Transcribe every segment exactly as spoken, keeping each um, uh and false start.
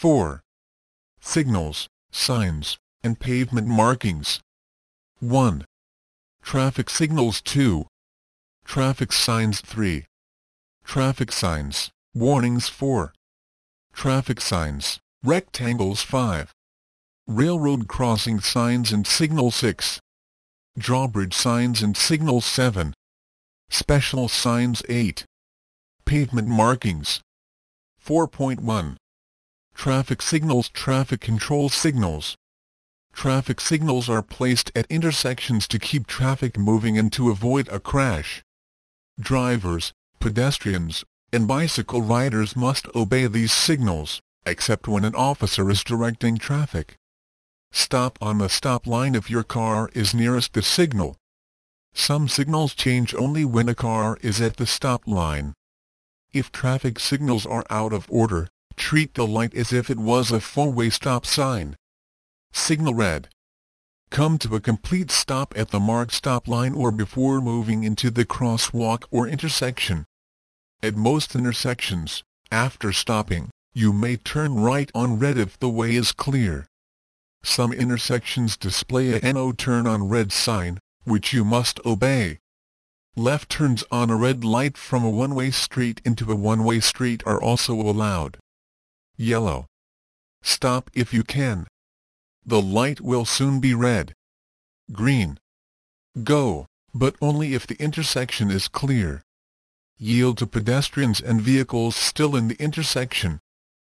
four. Signals, signs, and pavement markings. one. Traffic signals two. Traffic signs three. Traffic signs, warnings four. Traffic signs, rectangles five. Railroad crossing signs and signal six. Drawbridge signs and signal seven. Special signs eight. Pavement markings. four point one. Traffic signals. Traffic control signals. Traffic signals are placed at intersections to keep traffic moving and to avoid a crash. Drivers, pedestrians, and bicycle riders must obey these signals, except when an officer is directing traffic. Stop on the stop line if your car is nearest the signal. Some signals change only when a car is at the stop line. If traffic signals are out of order, treat the light as if it was a four-way stop sign. Signal red. Come to a complete stop at the marked stop line or before moving into the crosswalk or intersection. At most intersections, after stopping, you may turn right on red if the way is clear. Some intersections display a "No Turn on Red" sign, which you must obey. Left turns on a red light from a one-way street into a one-way street are also allowed. Yellow. Stop if you can. The light will soon be red. Green. Go, but only if the intersection is clear. Yield to pedestrians and vehicles still in the intersection.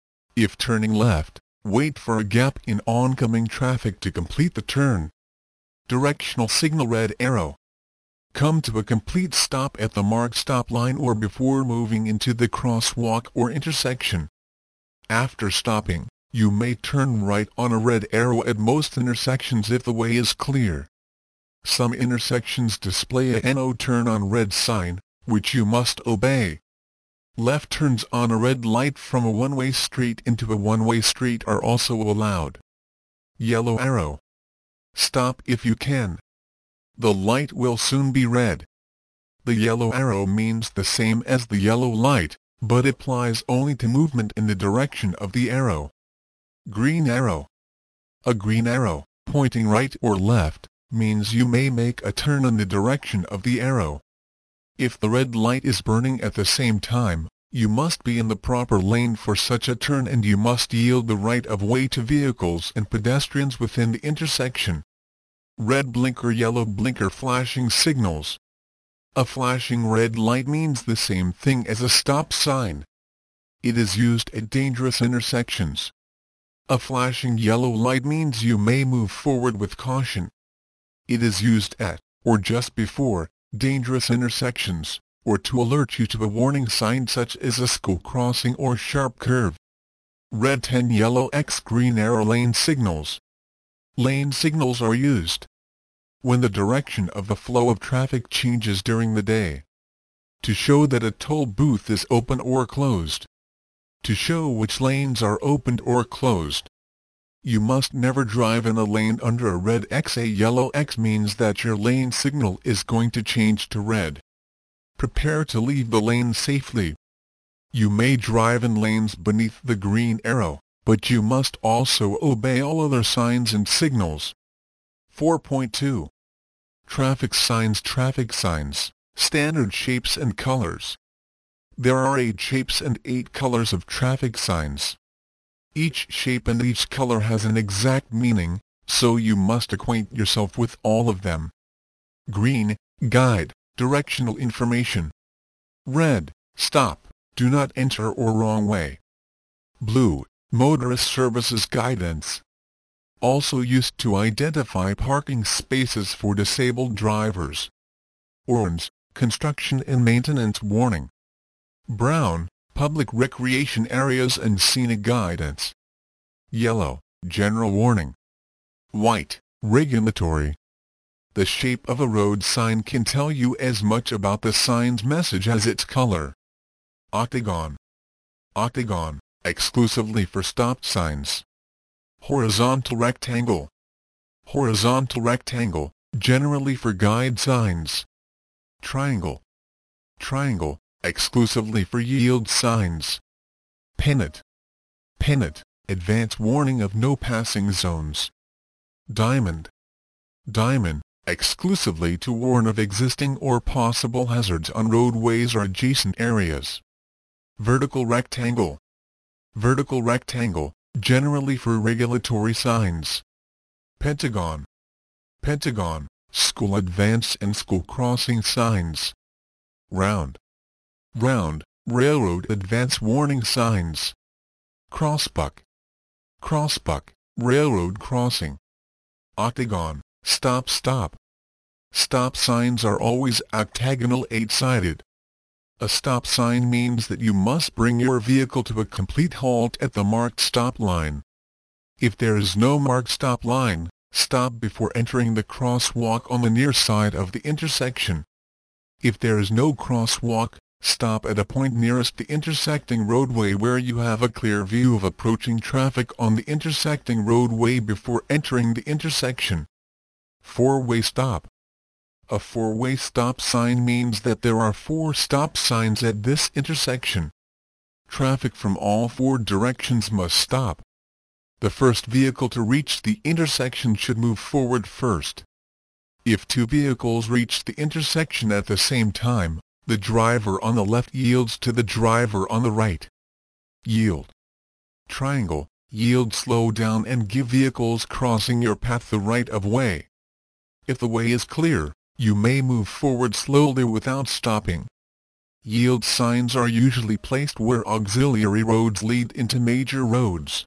If turning left, wait for a gap in oncoming traffic to complete the turn. Directional signal red arrow. Come to a complete stop at the marked stop line or before moving into the crosswalk or intersection. After stopping, you may turn right on a red arrow at most intersections if the way is clear. Some intersections display a "No Turn on Red" sign, which you must obey. Left turns on a red light from a one-way street into a one-way street are also allowed. Yellow arrow. Stop if you can. The light will soon be red. The yellow arrow means the same as the yellow light, but applies only to movement in the direction of the arrow. Green arrow. A green arrow, pointing right or left, means you may make a turn in the direction of the arrow. If the red light is burning at the same time, you must be in the proper lane for such a turn and you must yield the right of way to vehicles and pedestrians within the intersection. Red blinker, yellow blinker flashing signals. A flashing red light means the same thing as a stop sign. It is used at dangerous intersections. A flashing yellow light means you may move forward with caution. It is used at, or just before, dangerous intersections, or to alert you to a warning sign such as a school crossing or sharp curve. Red ten, yellow X, green arrow lane signals. Lane signals are used when the direction of the flow of traffic changes during the day. To show that a toll booth is open or closed. To show which lanes are opened or closed. You must never drive in a lane under a red X. A yellow X means that your lane signal is going to change to red. Prepare to leave the lane safely. You may drive in lanes beneath the green arrow, but you must also obey all other signs and signals. four point two. Traffic signs. Traffic signs, standard shapes and colors. There are eight shapes and eight colors of traffic signs. Each shape and each color has an exact meaning, so you must acquaint yourself with all of them. Green, guide, directional information. Red, stop, do not enter or wrong way. Blue, motorist services guidance. Also used to identify parking spaces for disabled drivers. Orange, construction and maintenance warning. Brown, public recreation areas and scenic guidance. Yellow, general warning. White, regulatory. The shape of a road sign can tell you as much about the sign's message as its color. Octagon. Octagon, exclusively for stop signs. Horizontal rectangle. Horizontal rectangle, generally for guide signs. Triangle. Triangle, exclusively for yield signs. Pennant. Pennant, Advance warning of no passing zones. Diamond. Diamond, exclusively to warn of existing or possible hazards on roadways or adjacent areas. Vertical rectangle. Vertical rectangle, generally for regulatory signs. Pentagon. Pentagon, school advance and school crossing signs. Round. Round, railroad advance warning signs. Crossbuck. Crossbuck, railroad crossing. Octagon, stop stop. Stop signs are always octagonal eight-sided. A stop sign means that you must bring your vehicle to a complete halt at the marked stop line. If there is no marked stop line, stop before entering the crosswalk on the near side of the intersection. If there is no crosswalk, stop at a point nearest the intersecting roadway where you have a clear view of approaching traffic on the intersecting roadway before entering the intersection. Four-way stop. A four-way stop sign means that there are four stop signs at this intersection. Traffic from all four directions must stop. The first vehicle to reach the intersection should move forward first. If two vehicles reach the intersection at the same time, the driver on the left yields to the driver on the right. Yield. Triangle, yield, slow down and give vehicles crossing your path the right of way. If the way is clear, you may move forward slowly without stopping. Yield signs are usually placed where auxiliary roads lead into major roads.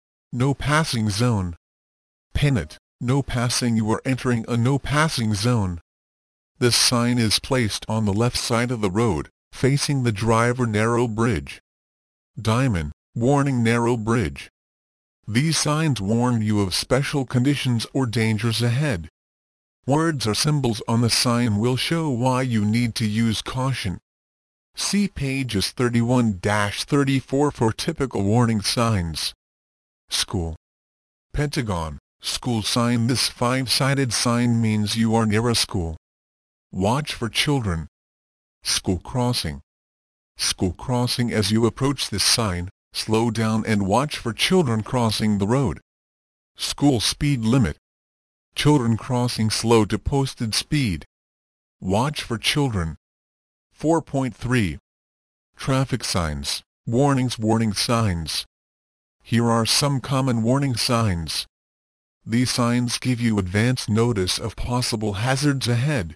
No passing zone. Pennant, no passing. You are entering a no passing zone. This sign is placed on the left side of the road, facing the driver. Narrow bridge. Diamond, warning, narrow bridge. These signs warn you of special conditions or dangers ahead. Words or symbols on the sign will show why you need to use caution. See pages thirty-one to thirty-four for typical warning signs. School. Pentagon, school sign. This five-sided sign means you are near a school. Watch for children. School crossing. School crossing. As you approach this sign, slow down and watch for children crossing the road. School speed limit. Children crossing slow to posted speed. Watch for children. four point three. Traffic signs, warnings. Warning signs. Here are some common warning signs. These signs give you advance notice of possible hazards ahead.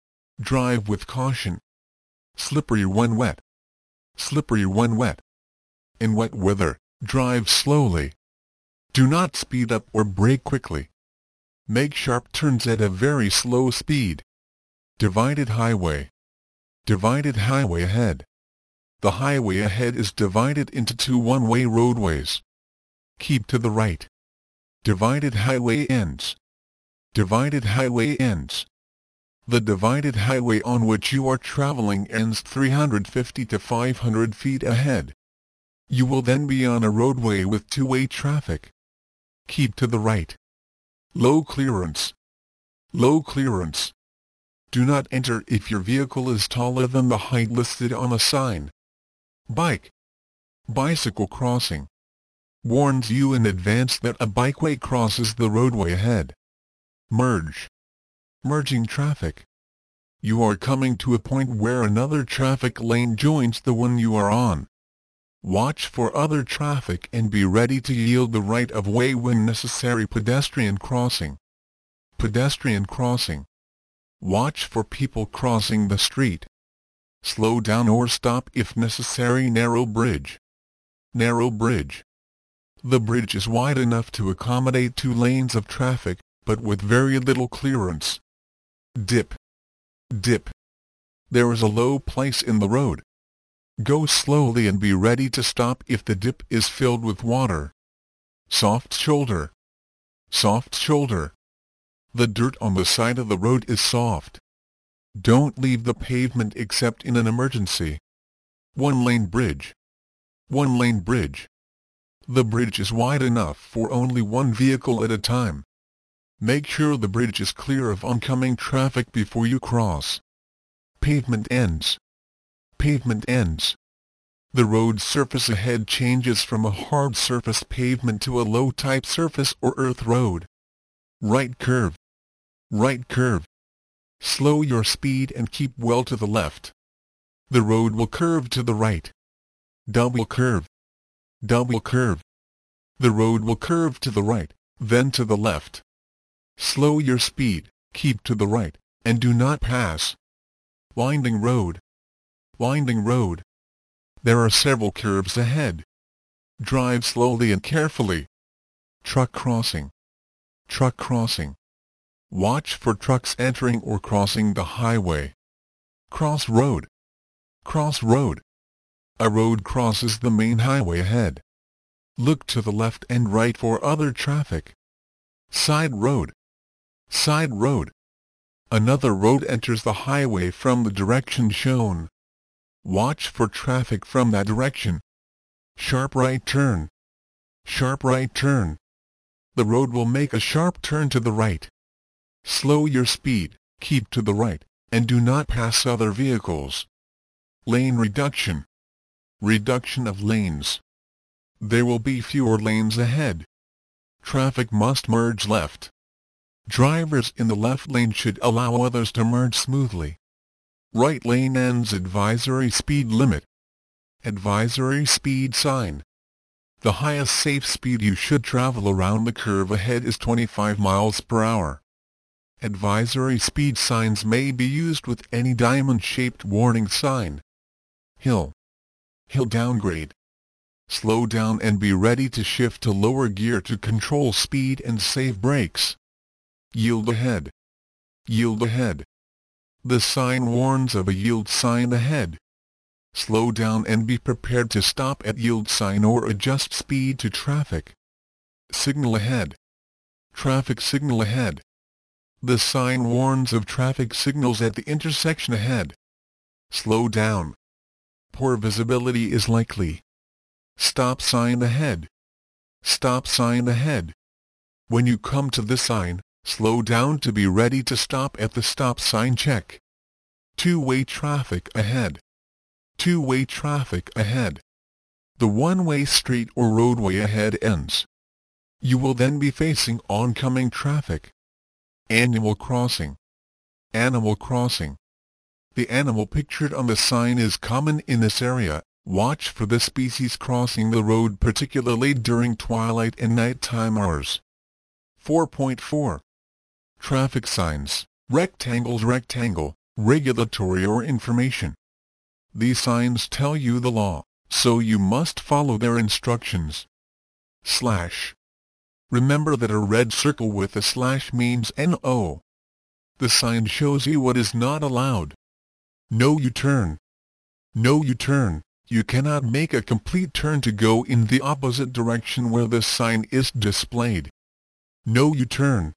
Drive with caution. Slippery when wet. Slippery when wet. In wet weather, drive slowly. Do not speed up or brake quickly. Make sharp turns at a very slow speed. Divided highway. Divided highway ahead. The highway ahead is divided into two one-way roadways. Keep to the right. Divided highway ends. Divided highway ends. The divided highway on which you are traveling ends three hundred fifty to five hundred feet ahead. You will then be on a roadway with two-way traffic. Keep to the right. Low clearance. Low clearance. Do not enter if your vehicle is taller than the height listed on a sign. Bike. Bicycle crossing. Warns you in advance that a bikeway crosses the roadway ahead. Merge. Merging traffic. You are coming to a point where another traffic lane joins the one you are on. Watch for other traffic and be ready to yield the right of way when necessary. Pedestrian crossing. Pedestrian crossing. Watch for people crossing the street. Slow down or stop if necessary. Narrow bridge. Narrow bridge. The bridge is wide enough to accommodate two lanes of traffic, but with very little clearance. Dip. Dip. There is a low place in the road. Go slowly and be ready to stop if the dip is filled with water. Soft shoulder. Soft shoulder. The dirt on the side of the road is soft. Don't leave the pavement except in an emergency. One-lane bridge. One-lane bridge. The bridge is wide enough for only one vehicle at a time. Make sure the bridge is clear of oncoming traffic before you cross. Pavement ends. Pavement ends. The road surface ahead changes from a hard surface pavement to a low-type surface or earth road. Right curve. Right curve. Slow your speed and keep well to the left. The road will curve to the right. Double curve. Double curve. The road will curve to the right, then to the left. Slow your speed, keep to the right, and do not pass. Winding road. Winding road. There are several curves ahead. Drive slowly and carefully. Truck crossing. Truck crossing. Watch for trucks entering or crossing the highway. Cross road. Cross road. A road crosses the main highway ahead. Look to the left and right for other traffic. Side road. Side road. Another road enters the highway from the direction shown. Watch for traffic from that direction. Sharp right turn. Sharp right turn. The road will make a sharp turn to the right. Slow your speed, keep to the right, and do not pass other vehicles. Lane reduction. Reduction of lanes. There will be fewer lanes ahead. Traffic must merge left. Drivers in the left lane should allow others to merge smoothly. Right lane ends advisory speed limit. Advisory speed sign. The highest safe speed you should travel around the curve ahead is twenty-five miles per hour. Advisory speed signs may be used with any diamond-shaped warning sign. Hill. Hill downgrade. Slow down and be ready to shift to lower gear to control speed and save brakes. Yield ahead. Yield ahead. The sign warns of a yield sign ahead. Slow down and be prepared to stop at yield sign or adjust speed to traffic. Signal ahead. Traffic signal ahead. The sign warns of traffic signals at the intersection ahead. Slow down. Poor visibility is likely. Stop sign ahead. Stop sign ahead. When you come to the sign, slow down to be ready to stop at the stop sign check. Two-way traffic ahead. Two-way traffic ahead. The one-way street or roadway ahead ends. You will then be facing oncoming traffic. Animal crossing. Animal crossing. The animal pictured on the sign is common in this area. Watch for the species crossing the road, particularly during twilight and nighttime hours. four point four. Traffic signs. Rectangles. Rectangle, regulatory or information. These signs tell you the law, so you must follow their instructions. Slash. Remember that a red circle with a slash means no. The sign shows you what is not allowed. No U-turn. No U-turn. You cannot make a complete turn to go in the opposite direction where the sign is displayed. No U-turn.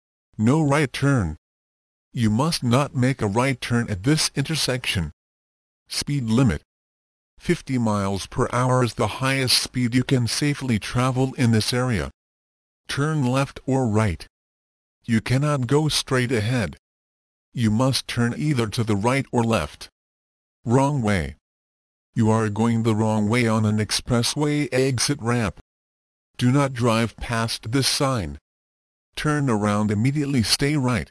No right turn. You must not make a right turn at this intersection. Speed limit. fifty miles per hour is the highest speed you can safely travel in this area. Turn left or right. You cannot go straight ahead. You must turn either to the right or left. Wrong way. You are going the wrong way on an expressway exit ramp. Do not drive past this sign. Turn around immediately. Stay right.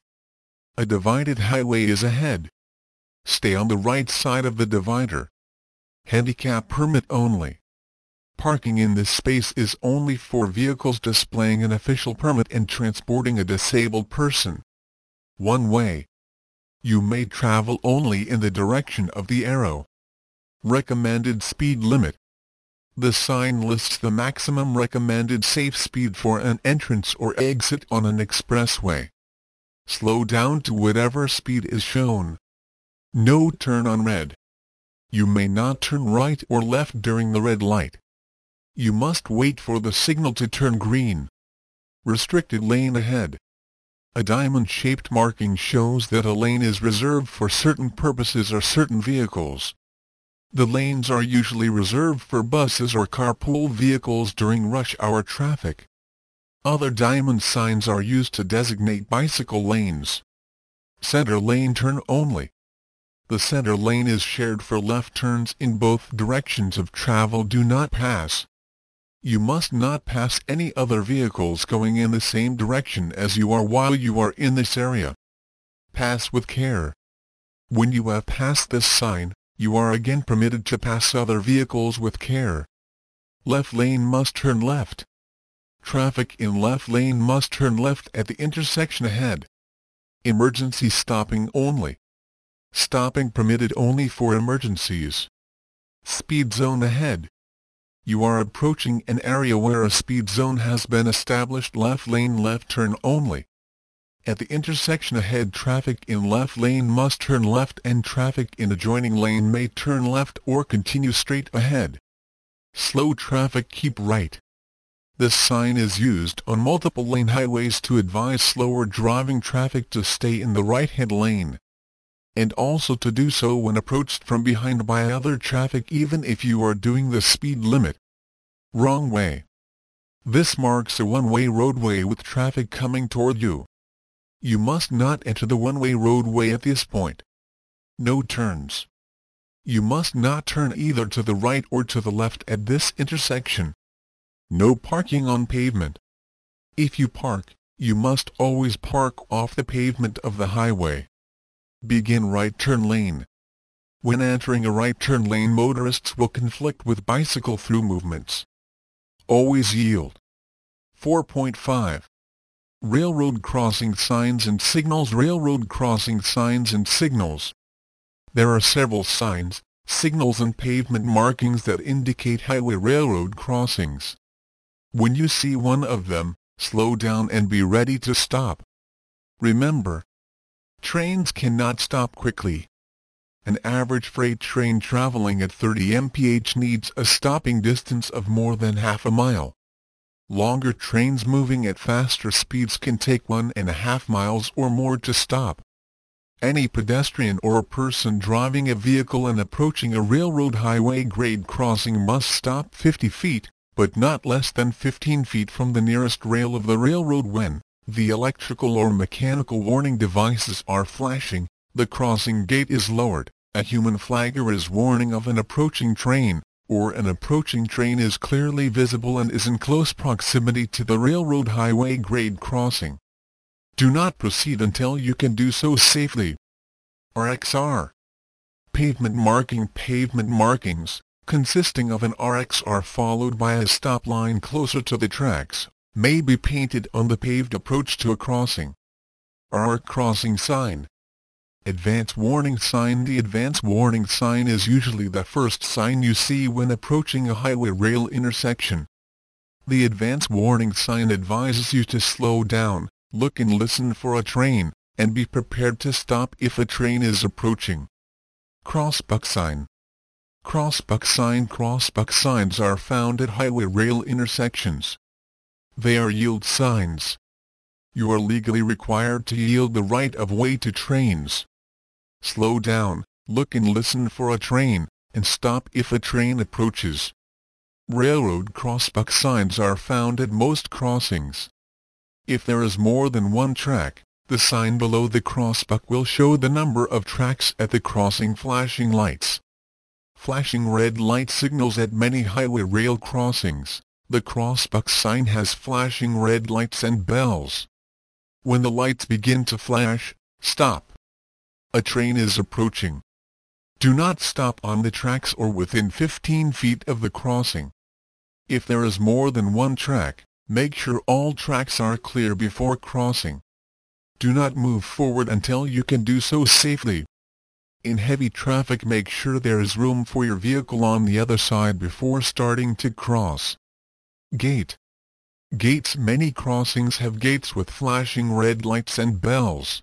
A divided highway is ahead. Stay on the right side of the divider. Handicap permit only. Parking in this space is only for vehicles displaying an official permit and transporting a disabled person. One way. You may travel only in the direction of the arrow. Recommended speed limit. The sign lists the maximum recommended safe speed for an entrance or exit on an expressway. Slow down to whatever speed is shown. No turn on red. You may not turn right or left during the red light. You must wait for the signal to turn green. Restricted lane ahead. A diamond-shaped marking shows that a lane is reserved for certain purposes or certain vehicles. The lanes are usually reserved for buses or carpool vehicles during rush hour traffic. Other diamond signs are used to designate bicycle lanes. Center lane turn only. The center lane is shared for left turns in both directions of travel. Do not pass. You must not pass any other vehicles going in the same direction as you are while you are in this area. Pass with care. When you have passed this sign, you are again permitted to pass other vehicles with care. Left lane must turn left. Traffic in left lane must turn left at the intersection ahead. Emergency stopping only. Stopping permitted only for emergencies. Speed zone ahead. You are approaching an area where a speed zone has been established. Left lane left turn only. At the intersection ahead, traffic in left lane must turn left and traffic in adjoining lane may turn left or continue straight ahead. Slow traffic keep right. This sign is used on multiple lane highways to advise slower driving traffic to stay in the right-hand lane, and also to do so when approached from behind by other traffic even if you are doing the speed limit. Wrong way. This marks a one-way roadway with traffic coming toward you. You must not enter the one-way roadway at this point. No turns. You must not turn either to the right or to the left at this intersection. No parking on pavement. If you park, you must always park off the pavement of the highway. Begin right turn lane. When entering a right turn lane, motorists will conflict with bicycle through movements. Always yield. four point five. Railroad crossing signs and signals. Railroad crossing signs and signals. There are several signs, signals and pavement markings that indicate highway railroad crossings. When you see one of them, slow down and be ready to stop. Remember, trains cannot stop quickly. An average freight train traveling at thirty miles per hour needs a stopping distance of more than half a mile. Longer trains moving at faster speeds can take one and a half miles or more to stop. Any pedestrian or person driving a vehicle and approaching a railroad highway grade crossing must stop fifty feet, but not less than fifteen feet from the nearest rail of the railroad. When the electrical or mechanical warning devices are flashing, the crossing gate is lowered, a human flagger is warning of an approaching train, or an approaching train is clearly visible and is in close proximity to the railroad highway grade crossing. Do not proceed until you can do so safely. R X R. Pavement marking. Pavement markings, consisting of an R X R followed by a stop line closer to the tracks, may be painted on the paved approach to a crossing. R crossing sign. Advance warning sign. The advance warning sign is usually the first sign you see when approaching a highway rail intersection. The advance warning sign advises you to slow down, look and listen for a train, and be prepared to stop if a train is approaching. Crossbuck sign. Crossbuck sign. Crossbuck signs are found at highway rail intersections. They are yield signs. You are legally required to yield the right of way to trains. Slow down, look and listen for a train, and stop if a train approaches. Railroad crossbuck signs are found at most crossings. If there is more than one track, the sign below the crossbuck will show the number of tracks at the crossing. Flashing lights. Flashing red light signals at many highway rail crossings. The crossbuck sign has flashing red lights and bells. When the lights begin to flash, stop. A train is approaching. Do not stop on the tracks or within fifteen feet of the crossing. If there is more than one track, make sure all tracks are clear before crossing. Do not move forward until you can do so safely. In heavy traffic, make sure there is room for your vehicle on the other side before starting to cross. Gate. Gates. Many crossings have gates with flashing red lights and bells.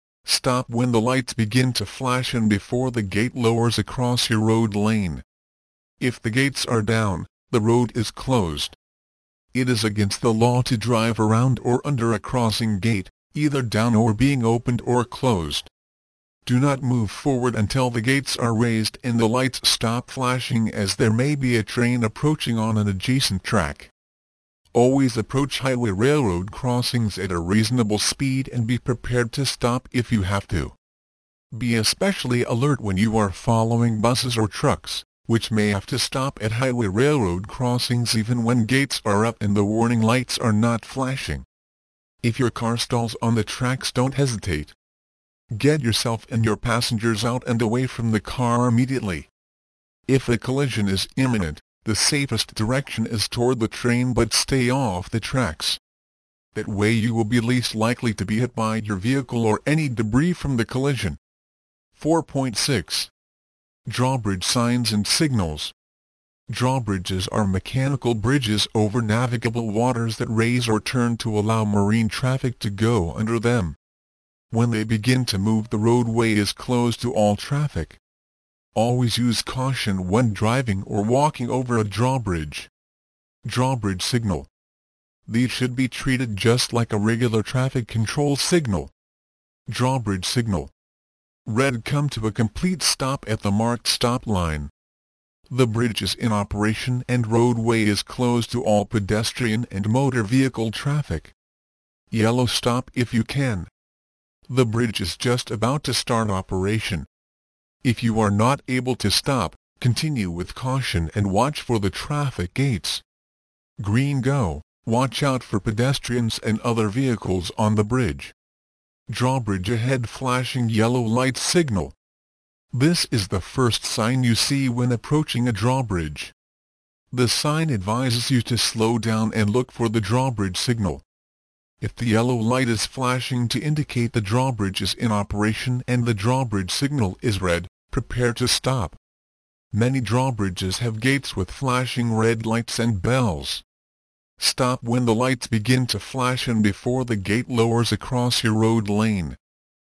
Stop when the lights begin to flash and before the gate lowers across your road lane. If the gates are down, the road is closed. It is against the law to drive around or under a crossing gate, either down or being opened or closed. Do not move forward until the gates are raised and the lights stop flashing, as there may be a train approaching on an adjacent track. Always approach highway railroad crossings at a reasonable speed and be prepared to stop if you have to. Be especially alert when you are following buses or trucks, which may have to stop at highway railroad crossings even when gates are up and the warning lights are not flashing. If your car stalls on the tracks, don't hesitate. Get yourself and your passengers out and away from the car immediately. If a collision is imminent, the safest direction is toward the train, but stay off the tracks. That way you will be least likely to be hit by your vehicle or any debris from the collision. four point six. Drawbridge signs and signals. Drawbridges are mechanical bridges over navigable waters that raise or turn to allow marine traffic to go under them. When they begin to move, the roadway is closed to all traffic. Always use caution when driving or walking over a drawbridge. Drawbridge signal. These should be treated just like a regular traffic control signal. Drawbridge signal. Red, come to a complete stop at the marked stop line. The bridge is in operation and roadway is closed to all pedestrian and motor vehicle traffic. Yellow, stop if you can. The bridge is just about to start operation. If you are not able to stop, continue with caution and watch for the traffic gates. Green, go. Watch out for pedestrians and other vehicles on the bridge. Drawbridge ahead, flashing yellow light signal. This is the first sign you see when approaching a drawbridge. The sign advises you to slow down and look for the drawbridge signal. If the yellow light is flashing to indicate the drawbridge is in operation and the drawbridge signal is red, prepare to stop. Many drawbridges have gates with flashing red lights and bells. Stop when the lights begin to flash and before the gate lowers across your road lane.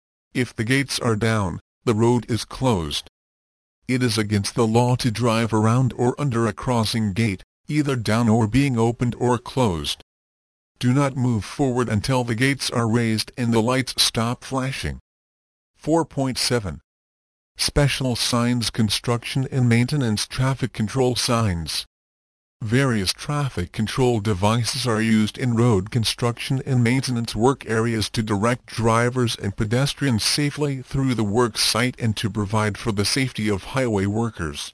If the gates are down, the road is closed. It is against the law to drive around or under a crossing gate, either down or being opened or closed. Do not move forward until the gates are raised and the lights stop flashing. four point seven. Special signs, construction and maintenance traffic control signs. Various traffic control devices are used in road construction and maintenance work areas to direct drivers and pedestrians safely through the work site and to provide for the safety of highway workers.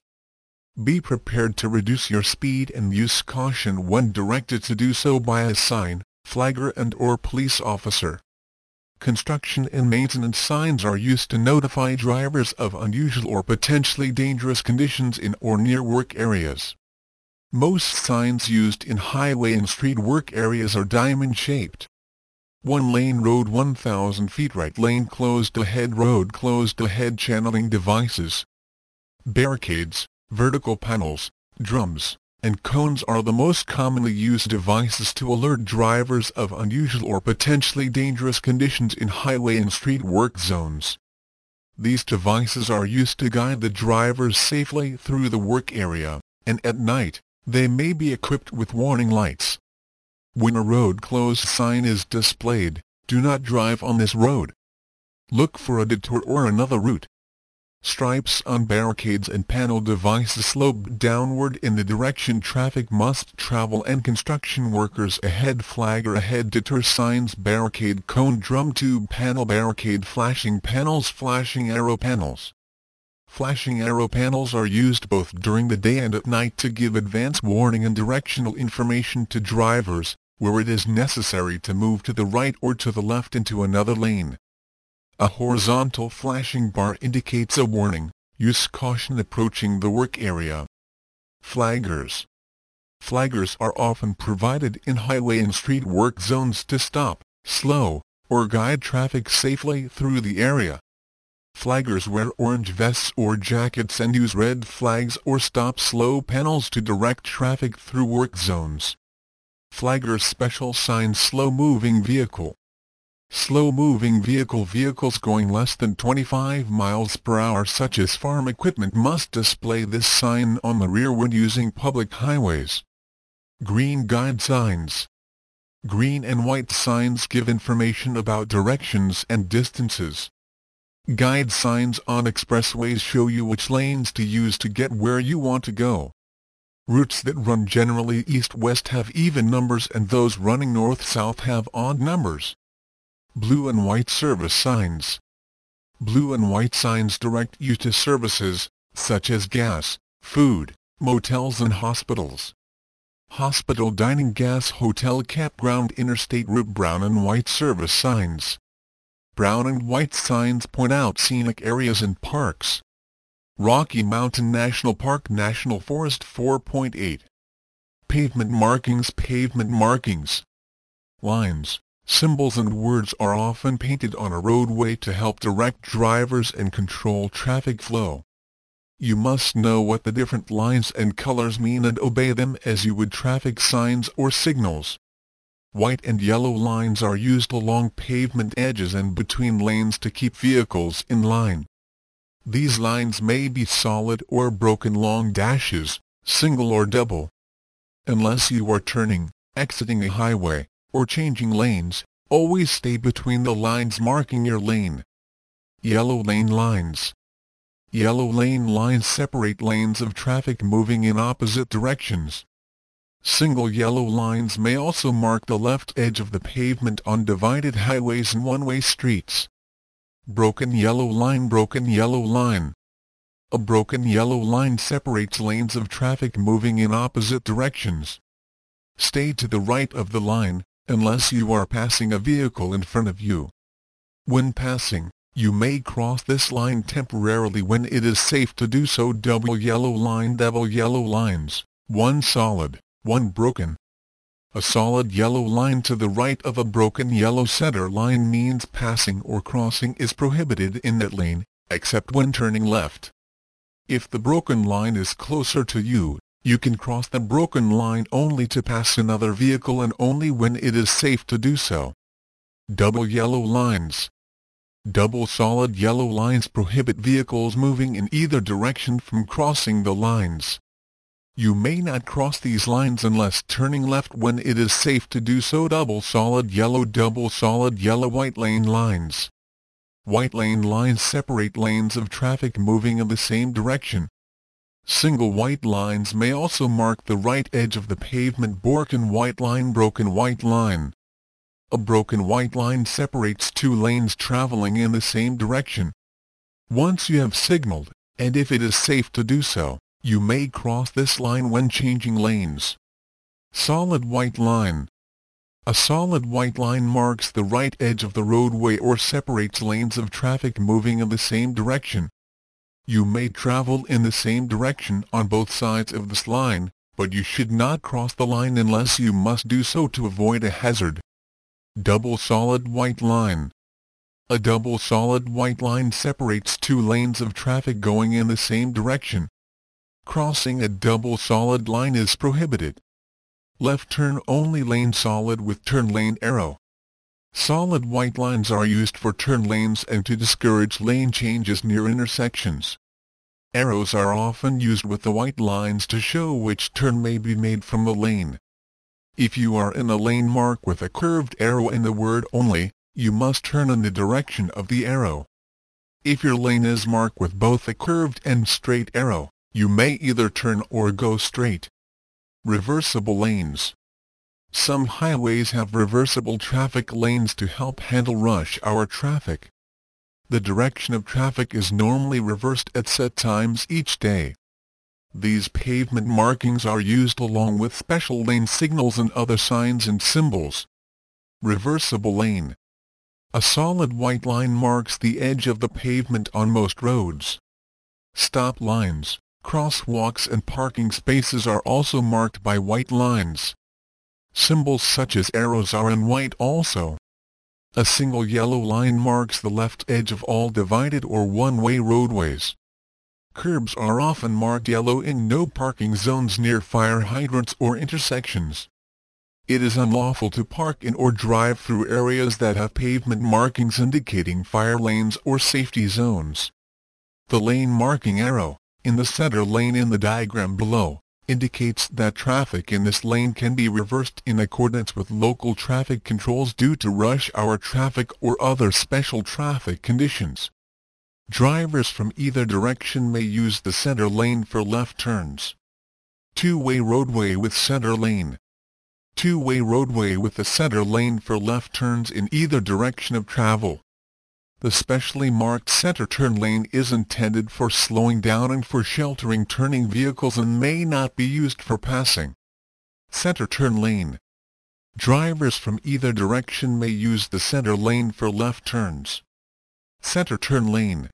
Be prepared to reduce your speed and use caution when directed to do so by a sign, flagger and or police officer. Construction and maintenance signs are used to notify drivers of unusual or potentially dangerous conditions in or near work areas. Most signs used in highway and street work areas are diamond-shaped. One lane road, one thousand feet right lane closed ahead, road closed ahead, channeling devices. Barricades, vertical panels, drums, and cones are the most commonly used devices to alert drivers of unusual or potentially dangerous conditions in highway and street work zones. These devices are used to guide the drivers safely through the work area, and at night, they may be equipped with warning lights. When a road closed sign is displayed, do not drive on this road. Look for a detour or another route. Stripes on barricades and panel devices slope downward in the direction traffic must travel, and construction workers ahead, flagger ahead, detour signs, barricade, cone, drum tube, panel, barricade, flashing panels, flashing arrow panels. Flashing arrow panels are used both during the day and at night to give advance warning and directional information to drivers, where it is necessary to move to the right or to the left into another lane. A horizontal flashing bar indicates a warning, use caution approaching the work area. Flaggers. Flaggers are often provided in highway and street work zones to stop, slow, or guide traffic safely through the area. Flaggers wear orange vests or jackets and use red flags or stop-slow panels to direct traffic through work zones. Flaggers special signs, slow-moving vehicle. Slow-moving vehicle vehicles going less than twenty-five miles per hour such as farm equipment must display this sign on the rear when using public highways. Green guide signs. Green and white signs give information about directions and distances. Guide signs on expressways show you which lanes to use to get where you want to go. Routes that run generally east-west have even numbers and those running north-south have odd numbers. Blue and white service signs. Blue and white signs direct you to services, such as gas, food, motels and hospitals. Hospital dining, gas, hotel, campground, interstate route. Brown and white service signs. Brown and white signs point out scenic areas and parks. Rocky Mountain National Park, National Forest. four point eight. Pavement markings. Pavement markings. Lines, symbols and words are often painted on a roadway to help direct drivers and control traffic flow. You must know what the different lines and colors mean and obey them as you would traffic signs or signals. White and yellow lines are used along pavement edges and between lanes to keep vehicles in line. These lines may be solid or broken long dashes, single or double. Unless you are turning, exiting a highway, or changing lanes, always stay between the lines marking your lane. Yellow lane lines. Yellow lane lines separate lanes of traffic moving in opposite directions. Single yellow lines may also mark the left edge of the pavement on divided highways and one-way streets. Broken yellow line. Broken yellow line. A broken yellow line separates lanes of traffic moving in opposite directions. Stay to the right of the line, unless you are passing a vehicle in front of you. When passing, you may cross this line temporarily when it is safe to do so. Double yellow line. Double yellow lines, one solid, one broken. A solid yellow line to the right of a broken yellow center line means passing or crossing is prohibited in that lane, except when turning left. If the broken line is closer to you, you can cross the broken line only to pass another vehicle and only when it is safe to do so. Double yellow lines. Double solid yellow lines prohibit vehicles moving in either direction from crossing the lines. You may not cross these lines unless turning left when it is safe to do so. Double solid yellow. Double solid yellow. White lane lines. White lane lines separate lanes of traffic moving in the same direction. Single white lines may also mark the right edge of the pavement. Broken white line. Broken white line. A broken white line separates two lanes traveling in the same direction. Once you have signaled, and if it is safe to do so, you may cross this line when changing lanes. Solid white line. A solid white line marks the right edge of the roadway or separates lanes of traffic moving in the same direction. You may travel in the same direction on both sides of this line, but you should not cross the line unless you must do so to avoid a hazard. Double solid white line. A double solid white line separates two lanes of traffic going in the same direction. Crossing a double solid line is prohibited. Left turn only. Lane solid with turn lane arrow. Solid white lines are used for turn lanes and to discourage lane changes near intersections. Arrows are often used with the white lines to show which turn may be made from the lane. If you are in a lane marked with a curved arrow and the word "only," you must turn in the direction of the arrow. If your lane is marked with both a curved and straight arrow, you may either turn or go straight. Reversible lanes. Some highways have reversible traffic lanes to help handle rush hour traffic. The direction of traffic is normally reversed at set times each day. These pavement markings are used along with special lane signals and other signs and symbols. Reversible lane. A solid white line marks the edge of the pavement on most roads. Stop lines, crosswalks and parking spaces are also marked by white lines. Symbols such as arrows are in white also. A single yellow line marks the left edge of all divided or one-way roadways. Curbs are often marked yellow in no parking zones near fire hydrants or intersections. It is unlawful to park in or drive through areas that have pavement markings indicating fire lanes or safety zones. The lane marking arrow, in the center lane in the diagram below, indicates that traffic in this lane can be reversed in accordance with local traffic controls due to rush hour traffic or other special traffic conditions. Drivers from either direction may use the center lane for left turns. Two-way roadway with center lane. Two-way roadway with the center lane for left turns in either direction of travel. The specially marked center turn lane is intended for slowing down and for sheltering turning vehicles and may not be used for passing. Center turn lane. Drivers from either direction may use the center lane for left turns. Center turn lane.